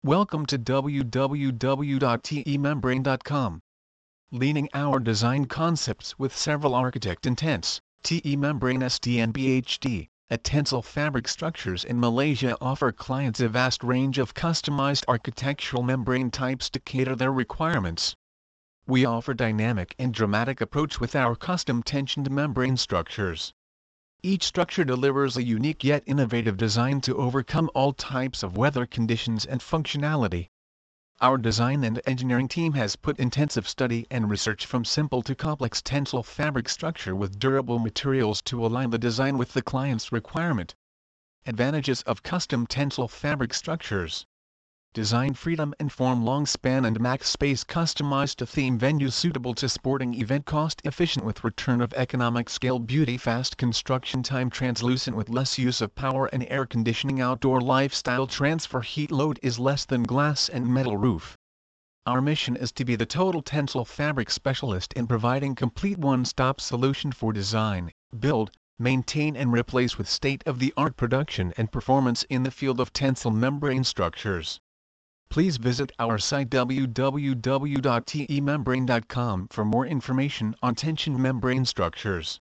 Welcome to www.temembrane.com. Leading our design concepts with several architect intents, TE Membrane SDN BHD, at Tensile Fabric Structures in Malaysia offer clients a vast range of customized architectural membrane types to cater their requirements. We offer dynamic and dramatic approach with our custom tensioned membrane structures. Each structure delivers a unique yet innovative design to overcome all types of weather conditions and functionality. Our design and engineering team has put intensive study and research from simple to complex tensile fabric structure with durable materials to align the design with the client's requirement. Advantages of custom tensile fabric structures: design freedom and form long span and max space, customized to theme venues, suitable to sporting event, cost efficient with return of economic scale, beauty, fast construction time, translucent with less use of power and air conditioning, outdoor lifestyle, transfer heat load is less than glass and metal roof. Our mission is to be the total tensile fabric specialist in providing complete one-stop solution for design, build, maintain and replace with state-of-the-art production and performance in the field of tensile membrane structures. Please visit our site www.temembrane.com for more information on tension membrane structures.